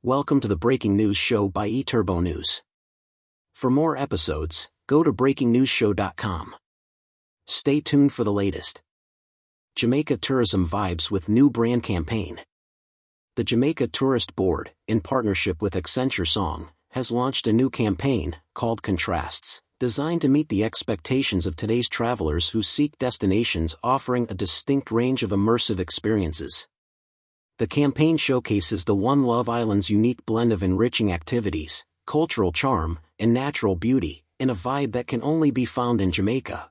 Welcome to the Breaking News Show by eTurbo News. For more episodes, go to breakingnewsshow.com. Stay tuned for the latest. Jamaica tourism vibes with new brand campaign. The Jamaica Tourist Board, in partnership with Accenture Song, has launched a new campaign, called Contrasts, designed to meet the expectations of today's travelers who seek destinations offering a distinct range of immersive experiences. The campaign showcases the One Love Island's unique blend of enriching activities, cultural charm, and natural beauty, in a vibe that can only be found in Jamaica.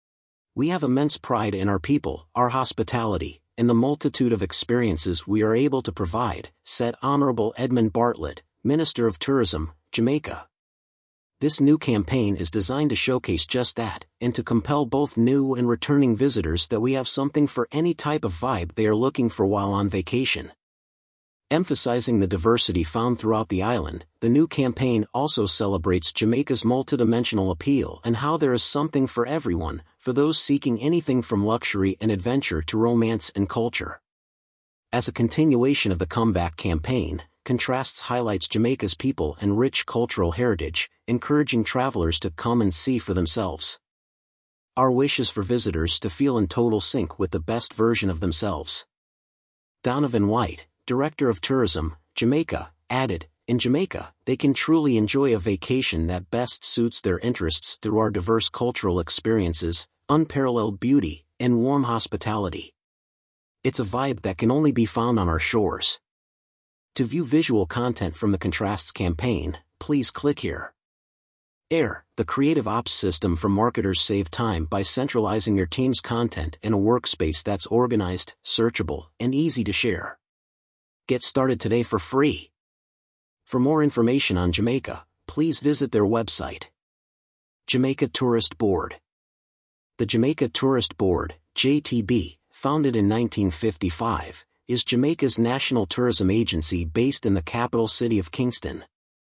We have immense pride in our people, our hospitality, and the multitude of experiences we are able to provide, said Honorable Edmund Bartlett, Minister of Tourism, Jamaica. This new campaign is designed to showcase just that, and to compel both new and returning visitors that we have something for any type of vibe they are looking for while on vacation. Emphasizing the diversity found throughout the island, the new campaign also celebrates Jamaica's multidimensional appeal and how there is something for everyone, for those seeking anything from luxury and adventure to romance and culture. As a continuation of the comeback campaign, Contrasts highlights Jamaica's people and rich cultural heritage, encouraging travelers to come and see for themselves. Our wish is for visitors to feel in total sync with the best version of themselves. Donovan White, Director of Tourism, Jamaica, added, "In Jamaica, they can truly enjoy a vacation that best suits their interests through our diverse cultural experiences, unparalleled beauty, and warm hospitality. It's a vibe that can only be found on our shores." To view visual content from the Contrasts campaign, please click here. AIR, the creative ops system for marketers. Save time by centralizing your team's content in a workspace that's organized, searchable, and easy to share. Get started today for free. For more information on Jamaica, please visit their website. Jamaica Tourist Board. The Jamaica Tourist Board, JTB, founded in 1955, is Jamaica's national tourism agency based in the capital city of Kingston.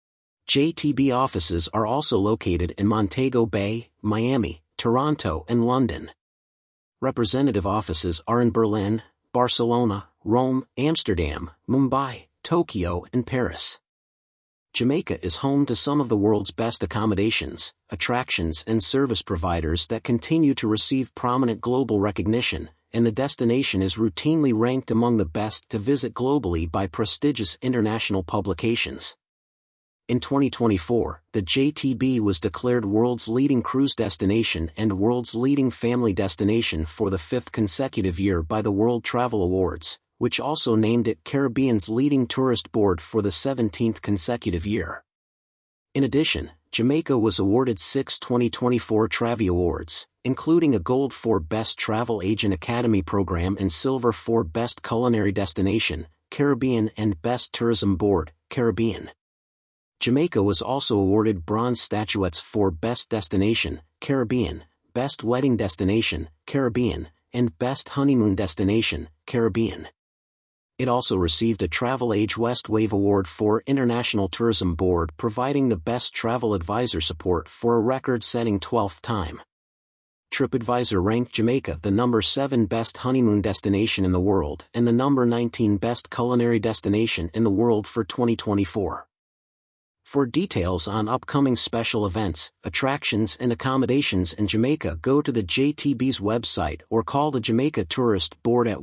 JTB offices are also located in Montego Bay, Miami, Toronto, and London. Representative offices are in Berlin, Barcelona, Rome, Amsterdam, Mumbai, Tokyo, and Paris. Jamaica is home to some of the world's best accommodations, attractions, and service providers that continue to receive prominent global recognition, and the destination is routinely ranked among the best to visit globally by prestigious international publications. In 2024, the JTB was declared world's leading cruise destination and world's leading family destination for the fifth consecutive year by the World Travel Awards, which also named it Caribbean's leading tourist board for the 17th consecutive year. In addition, Jamaica was awarded 6 2024 Travi Awards, including a Gold for Best Travel Agent Academy Program and Silver for Best Culinary Destination, Caribbean, and Best Tourism Board, Caribbean. Jamaica was also awarded bronze statuettes for Best Destination, Caribbean, Best Wedding Destination, Caribbean, and Best Honeymoon Destination, Caribbean. It also received a Travel Age West Wave Award for International Tourism Board, providing the best travel advisor support for a record-setting 12th time. TripAdvisor ranked Jamaica the number 7 best honeymoon destination in the world and the number 19 best culinary destination in the world for 2024. For details on upcoming special events, attractions, and accommodations in Jamaica, go to the JTB's website or call the Jamaica Tourist Board at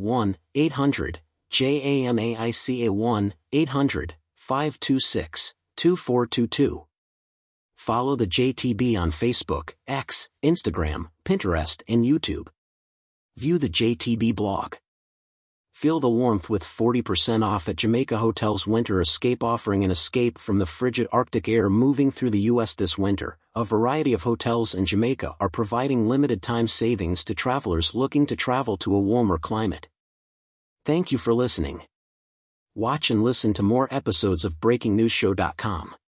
1-800-JAMAICA 1-800-526-2422. Follow the JTB on Facebook, X, Instagram, Pinterest, and YouTube. View the JTB blog. Feel the warmth with 40% off at Jamaica Hotels Winter Escape, offering an escape from the frigid Arctic air moving through the U.S. this winter. A variety of hotels in Jamaica are providing limited time savings to travelers looking to travel to a warmer climate. Thank you for listening. Watch and listen to more episodes of BreakingNewsShow.com.